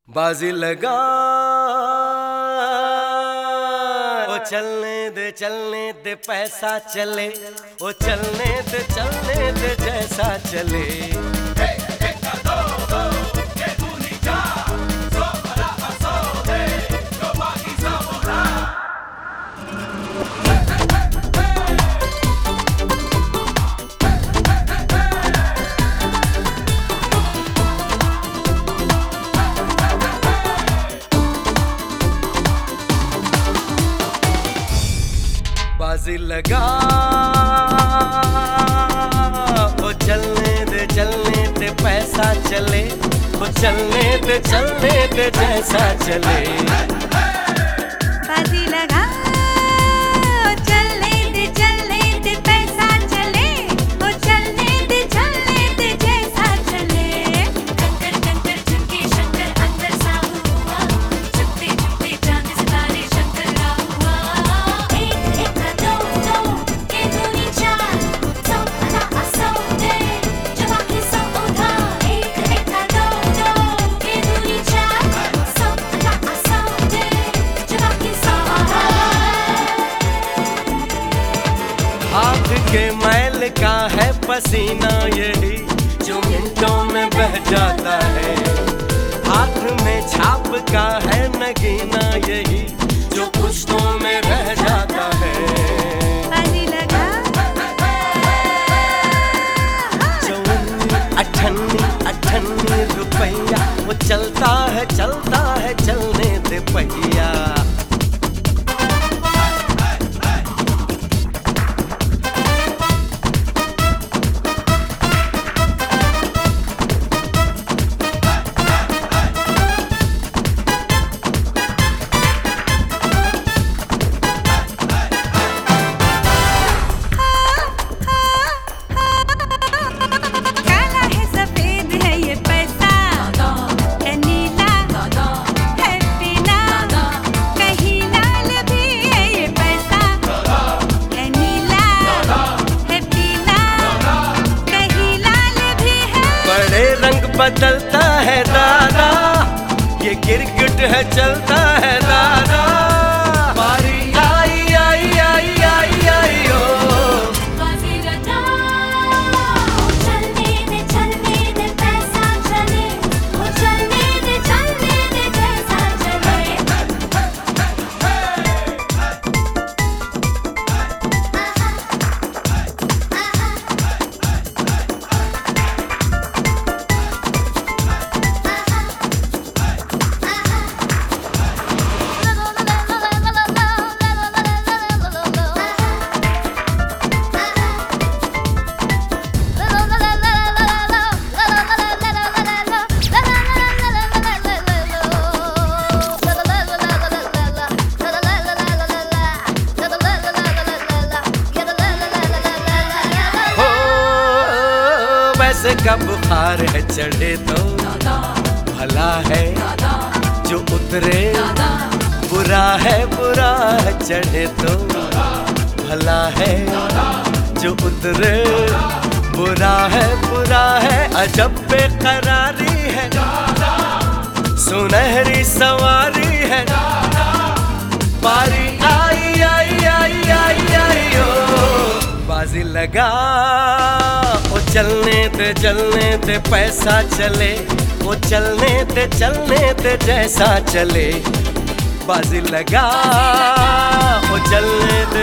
बाजी लगा ओ चलने दे पैसा चले, ओ चलने दे जैसा चले। बाजी लगा ओ चलने दे पैसा चले, ओ चलने दे जैसा चले। बाजी लगा ओ चलने दे पैसा चले, ओ चलने दे जैसा चले। कंकर कंकर झुमके शंकर अंदर सा हुआ, झुकते झुकते चांद सितारे शंकर का हुआ। एक एक दो दो के दूनी चार, सौ अदा असौ दे जब आंखें सौ उठा। एक एक दो दो के दूनी चार, सौ अदा असौ दे जब आंखें सौ उठा। हाथ के मैल का है पसीना यही जो मिनटों में बह जाता है। हाथ में छाप का है नगीना यही जो पुश्तों में रह जाता है। बाजी लगा अठन्नी रुपया, वो चलता है चलने दे पहिया। काला है सफेद है ये पैसा, है नीला है पीला, कहीं लाल भी है ये पैसा। है नीला है पीला, कहीं लाल भी है। बड़े रंग बदलता है दादा, ये गिरगिट है चलता है दादा। बारी आई आई आई आई आई ओ बाजी लगा ओ चलने दे पैसा चले, ओ चलने दे जैसा चले। वैसे का बुखार है चढ़े तो भला है जो उतरे, बुरा है चढ़े तो भला है जो उतरे। बुरा है अजब बेकरारी है, सुनहरी सवारी है। बारी आई आई आई आई आई ओ बाजी लगा ओ चलने दे पैसा चले, ओ चलने दे जैसा चले। बाजी लगा ओ चलने दे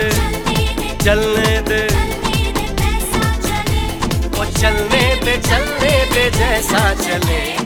ओ चलने दे जैसा चले।